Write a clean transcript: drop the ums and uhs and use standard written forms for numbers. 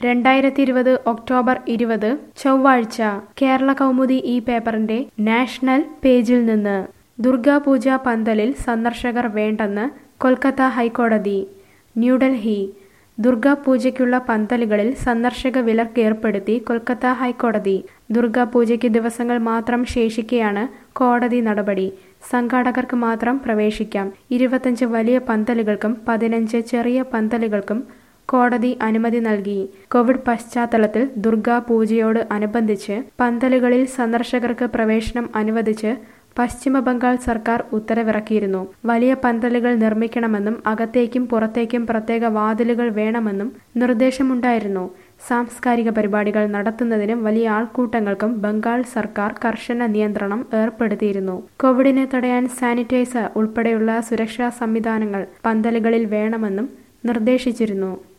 2020 October 20 ചൊവ്വാഴ്ച കേരള കൗമുദി ഈ പേപ്പറിന്റെ നാഷണൽ പേജിൽ നിന്ന് ദുർഗാപൂജ പന്തലിൽ സന്ദർശകർ വേണ്ടെന്ന് കൊൽക്കത്ത ഹൈക്കോടതി. ന്യൂഡൽഹി ദുർഗാപൂജയ്ക്കുള്ള പന്തലുകളിൽ സന്ദർശക വിലക്ക് ഏർപ്പെടുത്തി കൊൽക്കത്ത ഹൈക്കോടതി. ദുർഗാപൂജയ്ക്ക് ദിവസങ്ങൾ മാത്രം ശേഷിക്കെയാണ് കോടതി നടപടി. സംഘാടകർക്ക് മാത്രം പ്രവേശിക്കാം. 25 വലിയ പന്തലുകൾക്കും 15 ചെറിയ പന്തലുകൾക്കും കോടതി അനുമതി നൽകി. കോവിഡ് പശ്ചാത്തലത്തിൽ ദുർഗാപൂജയോട് അനുബന്ധിച്ച് പന്തലുകളിൽ സന്ദർശകർക്ക് പ്രവേശനം അനുവദിച്ച് പശ്ചിമ ബംഗാൾ സർക്കാർ ഉത്തരവിറക്കിയിരുന്നു. വലിയ പന്തലുകൾ നിർമ്മിക്കണമെന്നും അകത്തേക്കും പുറത്തേക്കും പ്രത്യേക വാതിലുകൾ വേണമെന്നും നിർദ്ദേശമുണ്ടായിരുന്നു. സാംസ്കാരിക പരിപാടികൾ നടത്തുന്നതിനും വലിയ ആൾക്കൂട്ടങ്ങൾക്കും ബംഗാൾ സർക്കാർ കർശന നിയന്ത്രണം ഏർപ്പെടുത്തിയിരുന്നു. കോവിഡിനെ തടയാൻ സാനിറ്റൈസർ ഉൾപ്പെടെയുള്ള സുരക്ഷാ സംവിധാനങ്ങൾ പന്തലുകളിൽ വേണമെന്നും നിർദ്ദേശിച്ചിരുന്നു.